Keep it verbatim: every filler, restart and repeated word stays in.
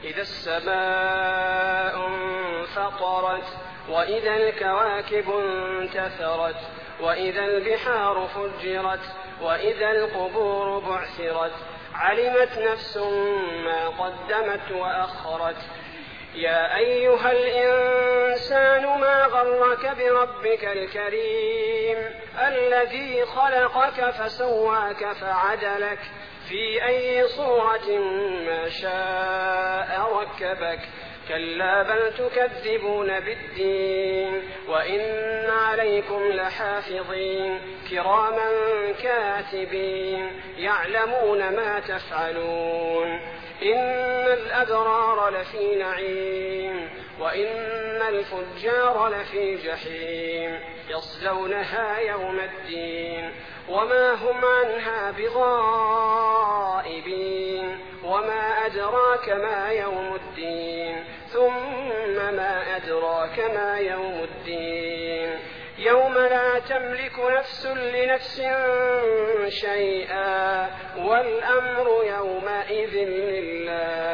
إذا السماء انفطرت وإذا الكواكب انتثرت وإذا البحار فجرت وإذا القبور بعثرت علمت نفس ما قدمت وأخرت يا أيها الإنسان ما غرك بربك الكريم الذي خلقك فسواك فعدلك في أي صورة ما شاء ركبك كلا بل تكذبون بالدين وإن عليكم لحافظين كراما كاتبين يعلمون ما تفعلون إن الأبرار لفي نعيم وإن الفجار لفي جحيم يصلونها يوم الدين وما هم عنها بغائبين وما أدراك ما يوم الدين ثم ما أدراك ما يوم الدين يوم لا تملك نفس لنفس شيئا والأمر يومئذ لله